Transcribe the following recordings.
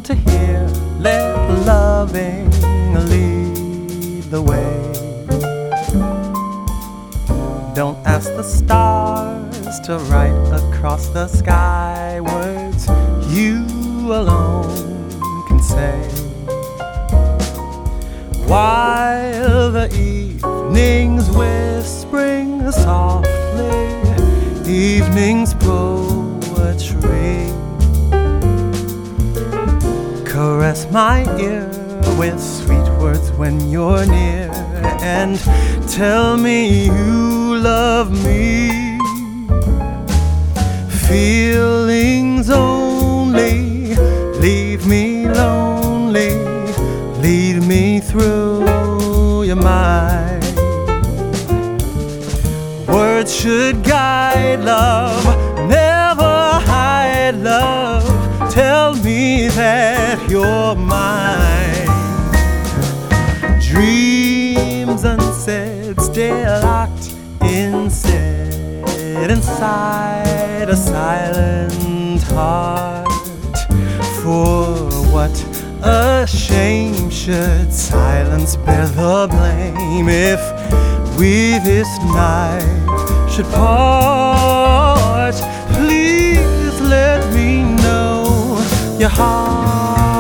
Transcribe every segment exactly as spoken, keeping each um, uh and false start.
to hear, let loving lead the way. Don't ask the stars to write across the sky words you alone can say. While the evening's whispering softly, evening's poetry, caress my ear with sweet words when you're near, and tell me you love me. Feelings only, leave me lonely, lead me through your mind. Words should guide love, never hide love. Tell me that you're mine. Dreams unsaid stay locked instead inside a silent heart. For what a shame should silence bear the blame if we this night should part. Please let me know your heart.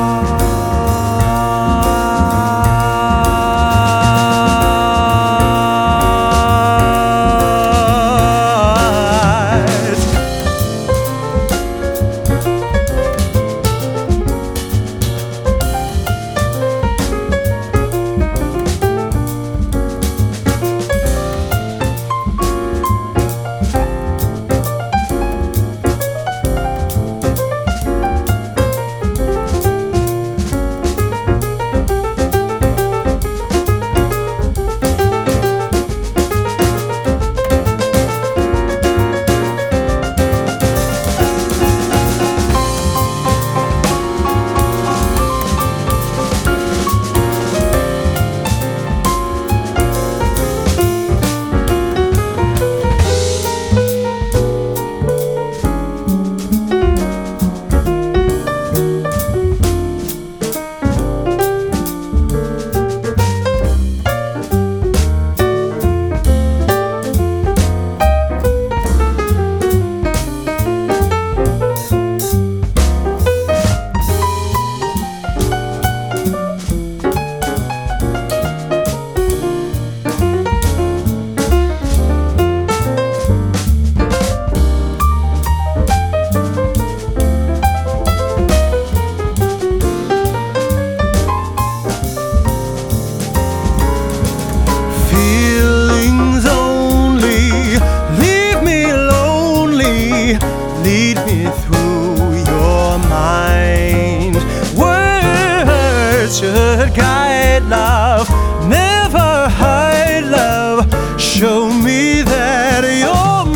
Lead me through your mind. Words should guide love, never hide love. Show me that you're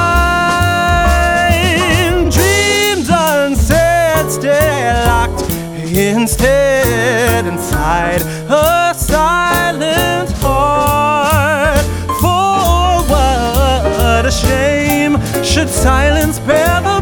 mine. Dreams unsaid stay locked instead inside a silent heart. For what a shame should silence bear the